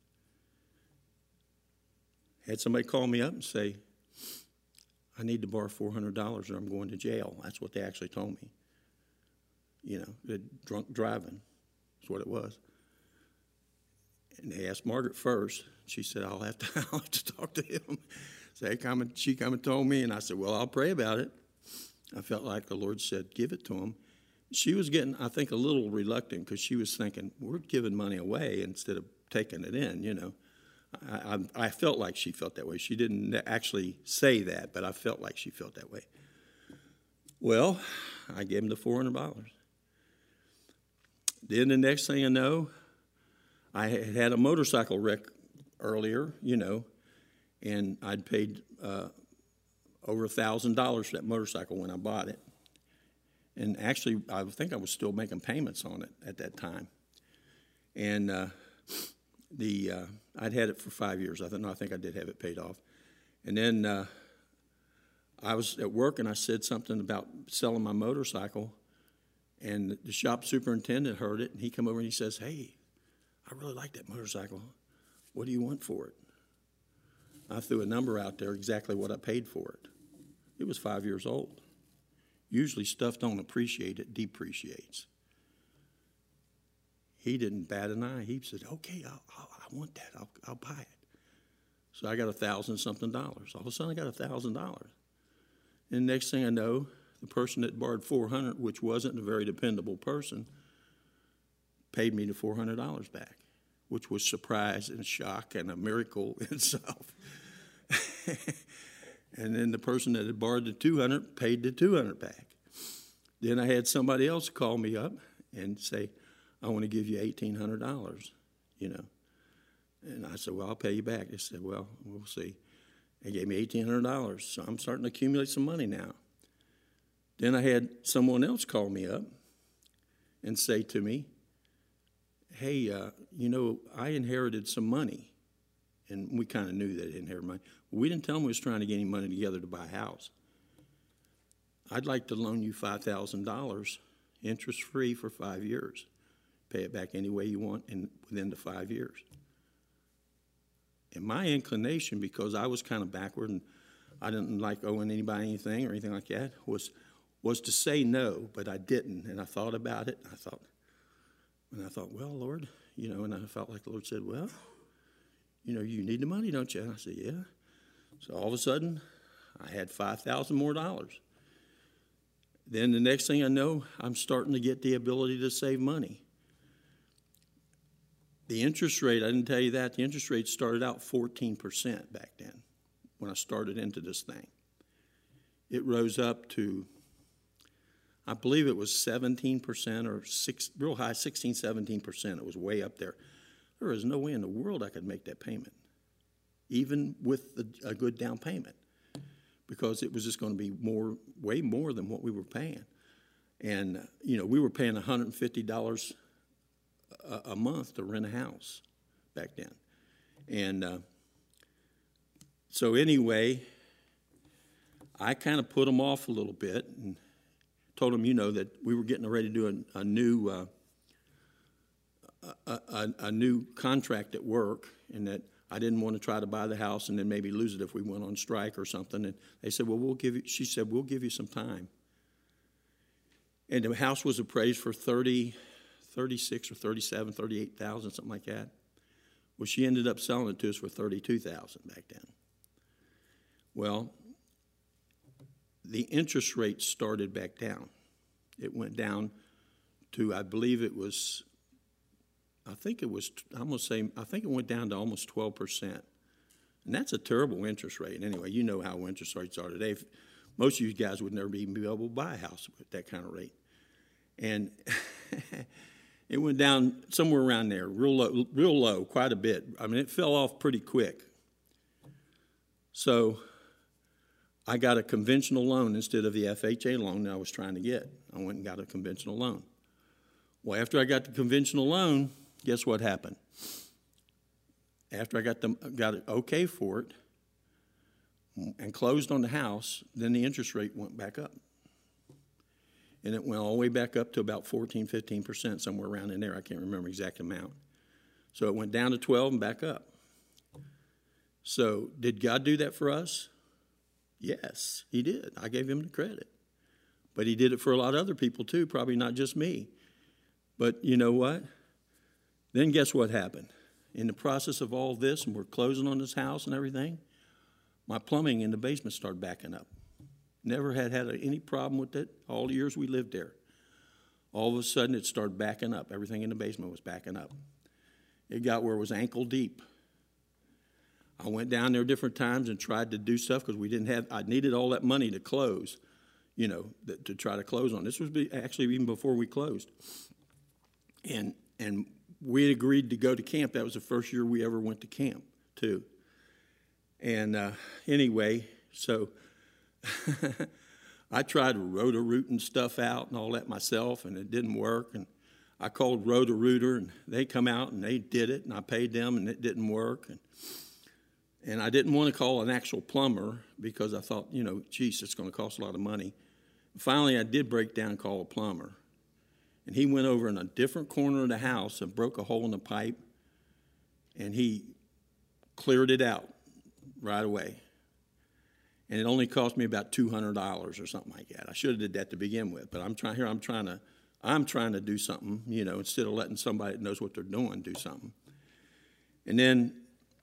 Had somebody call me up and say, I need to borrow $400 or I'm going to jail. That's what they actually told me. You know, drunk driving is what it was. And they asked Margaret first. She said, I'll have to talk to him. So she come and told me, and I said, well, I'll pray about it. I felt like the Lord said, give it to him. She was getting, I think, a little reluctant because she was thinking, we're giving money away instead of taking it in, you know. I felt like she felt that way. She didn't actually say that, but I felt like she felt that way. Well, I gave him the $400. Then the next thing I know, I had a motorcycle wreck earlier, you know, and I'd paid over $1,000 for that motorcycle when I bought it. And actually, I think I was still making payments on it at that time. And I'd had it for 5 years. I think I did have it paid off. And then I was at work, and I said something about selling my motorcycle, and the shop superintendent heard it, and he come over and he says, hey, I really like that motorcycle. What do you want for it? I threw a number out there, exactly what I paid for it. It was 5 years old. Usually stuff don't appreciate, it depreciates. He didn't bat an eye. He said, okay, I want that. I'll buy it. So I got $1,000-something. All of a sudden, I got $1,000. And next thing I know, the person that borrowed $400, which wasn't a very dependable person, paid me the $400 back, which was surprise and shock and a miracle in itself. And then the person that had borrowed the $200 paid the $200 back. Then I had somebody else call me up and say, I want to give you $1,800, you know. And I said, well, I'll pay you back. They said, well, we'll see. They gave me $1,800, so I'm starting to accumulate some money now. Then I had someone else call me up and say to me, hey, you know, I inherited some money. And we kind of knew that they inherited money. We didn't tell them we was trying to get any money together to buy a house. I'd like to loan you $5,000, interest-free for 5 years. Pay it back any way you want within the 5 years. And my inclination, because I was kind of backward and I didn't like owing anybody anything or anything like that, was to say no, but I didn't. And I thought about it. I thought, well, Lord, you know, and I felt like the Lord said, well, you know, you need the money, don't you? And I said, yeah. So all of a sudden, I had $5,000 more. Then the next thing I know, I'm starting to get the ability to save money. The interest rate, I didn't tell you that, the interest rate started out 14% back then when I started into this thing. It rose up to, I believe it was 17% or real high, 16, 17%. It was way up there. there is no way in the world I could make that payment, even with a good down payment, because it was just going to be way more than what we were paying. And, we were paying $150 a month to rent a house back then. And so anyway, I kind of put them off a little bit and told them, that we were getting ready to do a new contract at work, and that I didn't want to try to buy the house and then maybe lose it if we went on strike or something. And they said, well, we'll give you some time. And the house was appraised for 36 or 37, 38,000, something like that. Well, she ended up selling it to us for 32,000 back then. Well, the interest rate started back down. It went down to, I think it went down to almost 12%. And that's a terrible interest rate. Anyway, you know how interest rates are today. Most of you guys would never even be able to buy a house with that kind of rate. And it went down somewhere around there, real low, quite a bit. I mean, it fell off pretty quick. So I got a conventional loan instead of the FHA loan that I was trying to get. I went and got a conventional loan. Well, after I got the conventional loan, guess what happened? After I got it okay for it and closed on the house, then the interest rate went back up. And it went all the way back up to about 14, 15%, somewhere around in there. I can't remember the exact amount. So it went down to 12 and back up. So did God do that for us? Yes, he did. I gave him the credit. But he did it for a lot of other people too, probably not just me. But you know what? Then guess what happened? In the process of all this, and we're closing on this house and everything, my plumbing in the basement started backing up. Never had any problem with it all the years we lived there. All of a sudden, it started backing up. Everything in the basement was backing up. It got where it was ankle deep. I went down there different times and tried to do stuff because I needed all that money to close, to try to close on. This was actually even before we closed. And we had agreed to go to camp. That was the first year we ever went to camp, too. And anyway, so I tried Roto-Rooting stuff out and all that myself, and it didn't work. And I called Roto-Rooter, and they come out, and they did it, and I paid them, and it didn't work. And I didn't want to call an actual plumber because I thought, geez, it's going to cost a lot of money. Finally, I did break down and call a plumber. And he went over in a different corner of the house and broke a hole in the pipe, and he cleared it out right away. And it only cost me about $200 or something like that. I should have did that to begin with, but I'm trying to do something, instead of letting somebody that knows what they're doing do something. And then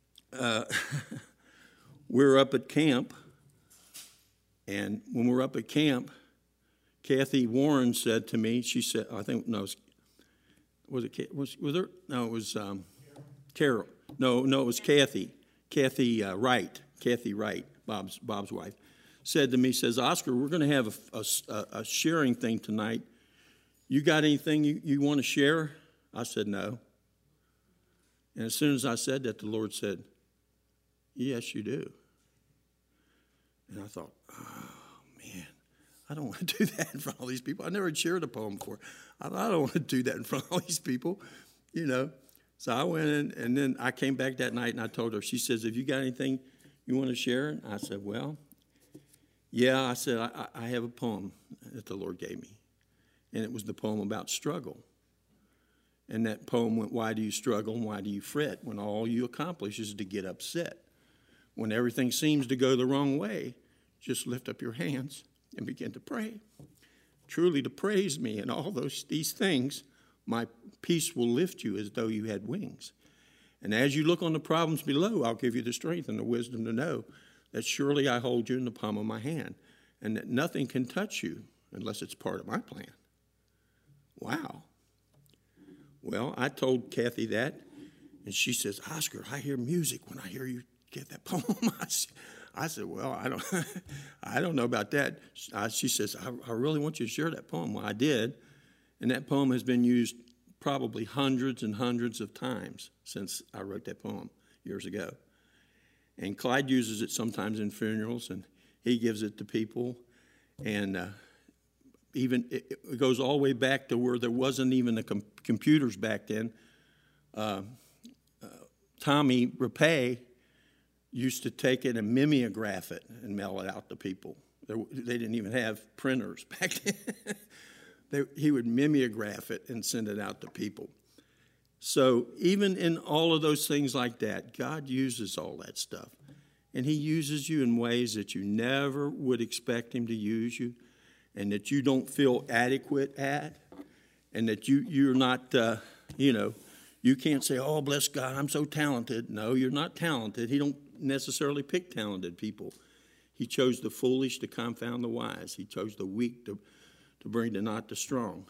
we're up at camp, and when we're up at camp, Kathy Warren said to me, she said, I think, no, was there? No, it was Carol. No, it was Kathy. Kathy Wright. Kathy Wright, Bob's wife, said to me, says, Oscar, we're going to have a sharing thing tonight. You got anything you want to share? I said, no. And as soon as I said that, the Lord said, yes, you do. And I thought, oh, man, I don't want to do that in front of all these people. I never shared a poem before. I don't want to do that in front of all these people, So I went in, and then I came back that night, and I told her, she says, have you got anything you want to share? And I said, well, yeah. I said, I have a poem that the Lord gave me, and it was the poem about struggle. And that poem went, why do you struggle and why do you fret when all you accomplish is to get upset? When everything seems to go the wrong way, just lift up your hands and begin to pray. Truly to praise me and all these things, my peace will lift you as though you had wings. And as you look on the problems below, I'll give you the strength and the wisdom to know that surely I hold you in the palm of my hand and that nothing can touch you unless it's part of my plan. Wow. Well, I told Kathy that, and she says, Oscar, I hear music when I hear you get that poem. I said, well, I don't know about that. She says, I really want you to share that poem. Well, I did, and that poem has been used probably hundreds and hundreds of times since I wrote that poem years ago. And Clyde uses it sometimes in funerals, and he gives it to people. And even it goes all the way back to where there wasn't even the computers back then. Tommy Rapay used to take it and mimeograph it and mail it out to people. They didn't even have printers back then. He would mimeograph it and send it out to people. So even in all of those things like that, God uses all that stuff. And he uses you in ways that you never would expect him to use you, and that you don't feel adequate at, and that you're not, you can't say, oh, bless God, I'm so talented. No, you're not talented. He don't necessarily pick talented people. He chose the foolish to confound the wise. He chose the weak to bring the not the strong.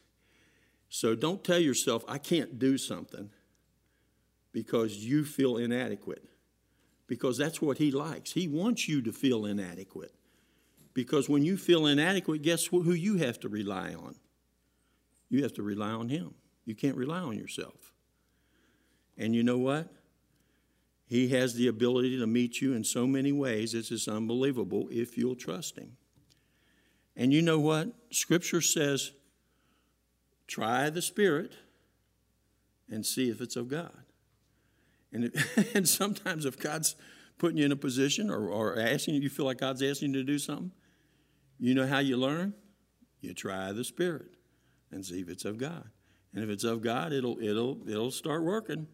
So don't tell yourself, I can't do something because you feel inadequate. Because that's what he likes. He wants you to feel inadequate. Because when you feel inadequate, guess who you have to rely on? You have to rely on him. You can't rely on yourself. And you know what? He has the ability to meet you in so many ways. It's just unbelievable if you'll trust him. And you know what? Scripture says, try the Spirit and see if it's of God. And sometimes if God's putting you in a position or asking you feel like God's asking you to do something, you know how you learn? You try the Spirit and see if it's of God. And if it's of God, it'll start working.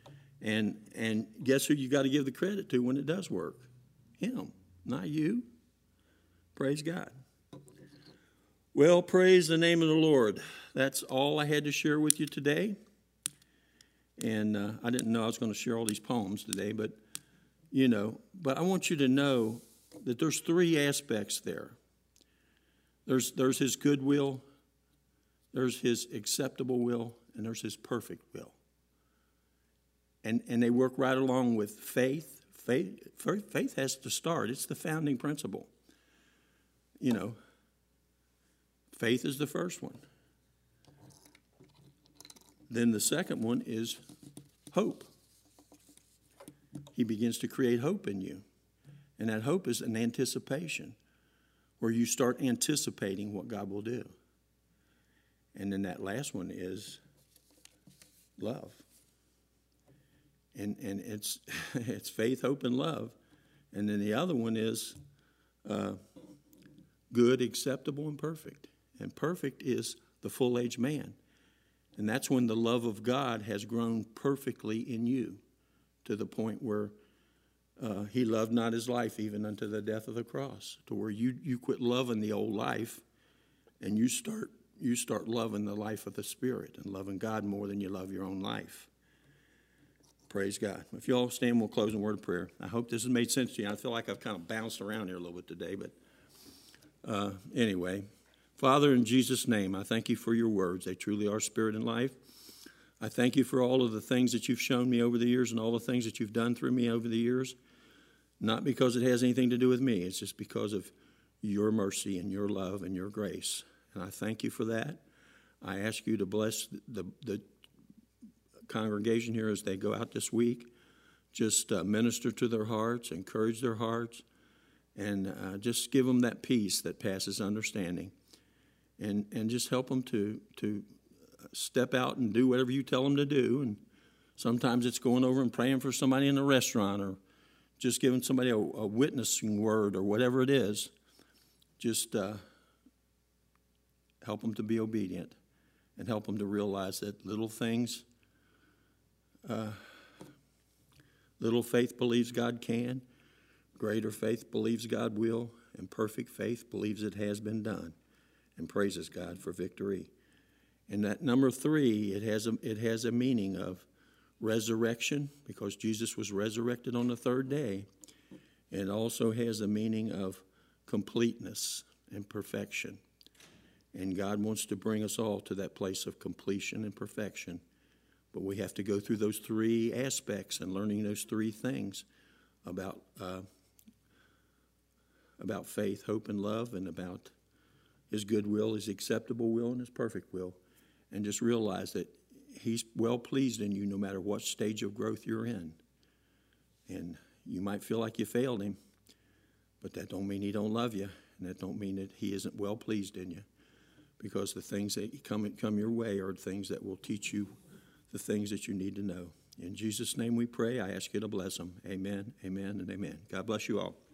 And guess who you got to give the credit to when it does work? Him, not you. Praise God. Well, praise the name of the Lord. That's all I had to share with you today. And I didn't know I was going to share all these poems today, but I want you to know that there's three aspects there. There's his good will, there's his acceptable will, and there's his perfect will. And they work right along with faith. Faith has to start. It's the founding principle. Faith is the first one. Then the second one is hope. He begins to create hope in you. And that hope is an anticipation, where you start anticipating what God will do. And then that last one is love. And it's faith, hope, and love. And then the other one is good, acceptable, and perfect. And perfect is the full-age man. And that's when the love of God has grown perfectly in you, to the point where he loved not his life even unto the death of the cross, to where you quit loving the old life and you start loving the life of the Spirit and loving God more than you love your own life. Praise God. If you all stand, we'll close in a word of prayer. I hope this has made sense to you. I feel like I've kind of bounced around here a little bit today, but anyway. Father, in Jesus' name, I thank you for your words. They truly are spirit and life. I thank you for all of the things that you've shown me over the years and all the things that you've done through me over the years. Not because it has anything to do with me. It's just because of your mercy and your love and your grace. And I thank you for that. I ask you to bless the congregation here as they go out this week. Just minister to their hearts, encourage their hearts, and just give them that peace that passes understanding. And just help them to step out and do whatever you tell them to do. And sometimes it's going over and praying for somebody in a restaurant, or just giving somebody a witnessing word, or whatever it is. Just help them to be obedient, and help them to realize that little things, little faith believes God can, greater faith believes God will, and perfect faith believes it has been done, and praises God for victory. And that number 3, it has a meaning of resurrection, because Jesus was resurrected on the 3rd day. It also has a meaning of completeness and perfection. And God wants to bring us all to that place of completion and perfection. But we have to go through those 3 aspects and learning those 3 things about faith, hope, and love, and about his good will, his acceptable will, and his perfect will. And just realize that he's well pleased in you no matter what stage of growth you're in. And you might feel like you failed him, but that don't mean he don't love you, and that don't mean that he isn't well pleased in you, because the things that come your way are things that will teach you the things that you need to know. In Jesus' name we pray. I ask you to bless them. Amen, amen, and amen. God bless you all.